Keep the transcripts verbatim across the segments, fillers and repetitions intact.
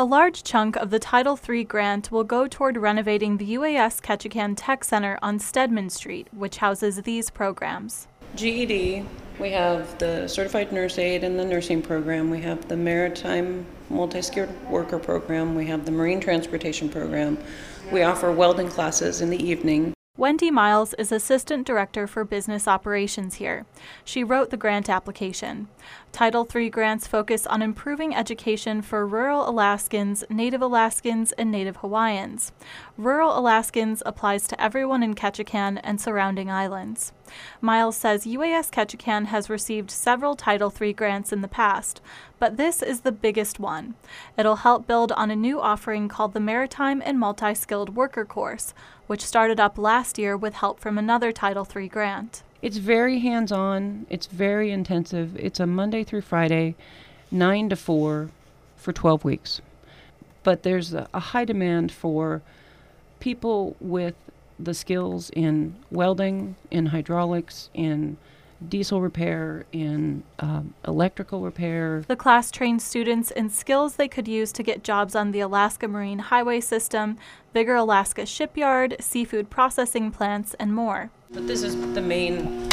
A large chunk of the Title three grant will go toward renovating the U A S Ketchikan Tech Center on Stedman Street, which houses these programs. G E D, we have the Certified Nurse Aide and the nursing program, we have the Maritime Multi-Skilled Worker program, we have the Marine Transportation program, we offer welding classes in the evening. Wendy Miles is Assistant Director for Business Operations here. She wrote the grant application. Title three grants focus on improving education for rural Alaskans, Native Alaskans, and Native Hawaiians. Rural Alaskans applies to everyone in Ketchikan and surrounding islands. Miles says U A S Ketchikan has received several Title three grants in the past, but this is the biggest one. It'll help build on a new offering called the Maritime and Multi-Skilled Worker Course, which started up last year with help from another Title three grant. It's very hands-on, it's very intensive. It's a Monday through Friday, nine to four for twelve weeks. But there's a, a high demand for people with the skills in welding, in hydraulics, in diesel repair, in um, electrical repair. The class trains students in skills they could use to get jobs on the Alaska Marine Highway System, Bigger Alaska Shipyard, seafood processing plants, and more. But this is the main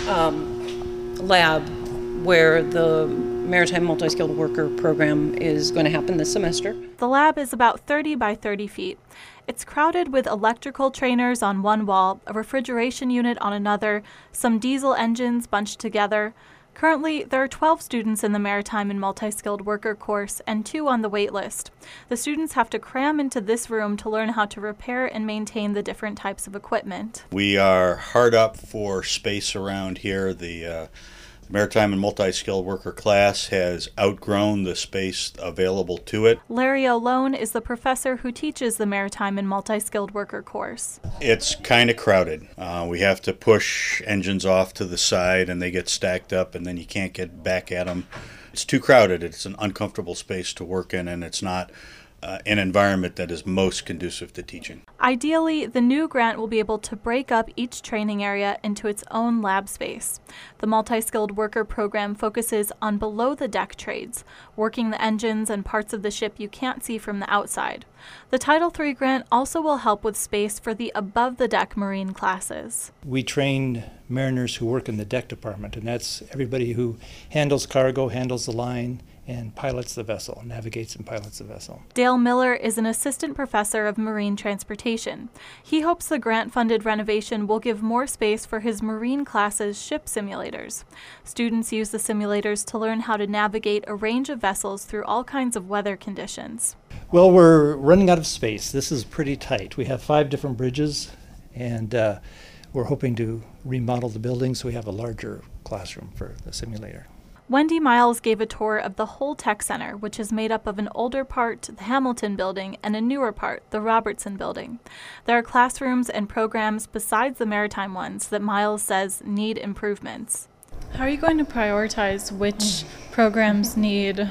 um, lab where the Maritime Multi-Skilled Worker program is going to happen this semester. The lab is about thirty by thirty feet. It's crowded with electrical trainers on one wall, a refrigeration unit on another, some diesel engines bunched together. Currently, there are twelve students in the Maritime and Multi-Skilled Worker course and two on the wait list. The students have to cram into this room to learn how to repair and maintain the different types of equipment. We are hard up for space around here. The uh, Maritime and Multi-Skilled Worker class has outgrown the space available to it. Larry O'Lone is the professor who teaches the Maritime and Multi-Skilled Worker course. It's kind of crowded. Uh, we have to push engines off to the side and they get stacked up and then you can't get back at them. It's too crowded. It's an uncomfortable space to work in and it's not Uh, an environment that is most conducive to teaching. Ideally, the new grant will be able to break up each training area into its own lab space. The Multi-Skilled Worker program focuses on below-the-deck trades, working the engines and parts of the ship you can't see from the outside. The Title three grant also will help with space for the above-the-deck marine classes. We train mariners who work in the deck department, and that's everybody who handles cargo, handles the line, and pilots the vessel, navigates and pilots the vessel. Dale Miller is an assistant professor of marine transportation. He hopes the grant-funded renovation will give more space for his marine class's ship simulators. Students use the simulators to learn how to navigate a range of vessels through all kinds of weather conditions. Well, we're running out of space. This is pretty tight. We have five different bridges, and uh, we're hoping to remodel the building so we have a larger classroom for the simulator. Wendy Miles gave a tour of the whole tech center, which is made up of an older part, the Hamilton Building, and a newer part, the Robertson Building. There are classrooms and programs besides the maritime ones that Miles says need improvements. How are you going to prioritize which programs need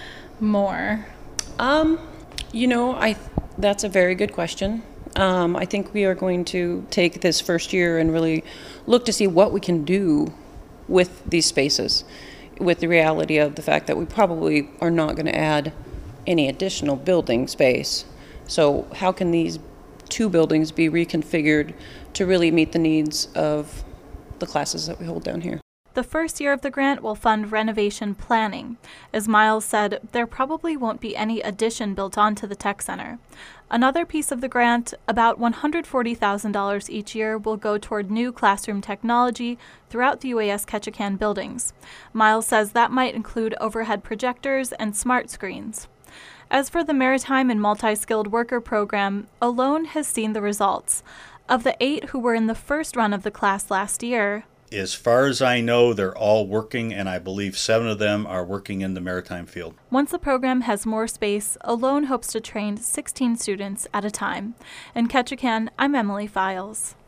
more? Um, you know, I that's a very good question. Um, I think we are going to take this first year and really look to see what we can do with these spaces, with the reality of the fact that we probably are not going to add any additional building space. So how can these two buildings be reconfigured to really meet the needs of the classes that we hold down here? The first year of the grant will fund renovation planning. As Miles said, there probably won't be any addition built onto the tech center. Another piece of the grant, about one hundred forty thousand dollars each year, will go toward new classroom technology throughout the U A S Ketchikan buildings. Miles says that might include overhead projectors and smart screens. As for the Maritime and Multi-Skilled Worker program, O'Lone has seen the results. Of the eight who were in the first run of the class last year, As far as I know, they're all working, and I believe seven of them are working in the maritime field. Once the program has more space, O'Lone hopes to train sixteen students at a time. In Ketchikan, I'm Emily Files.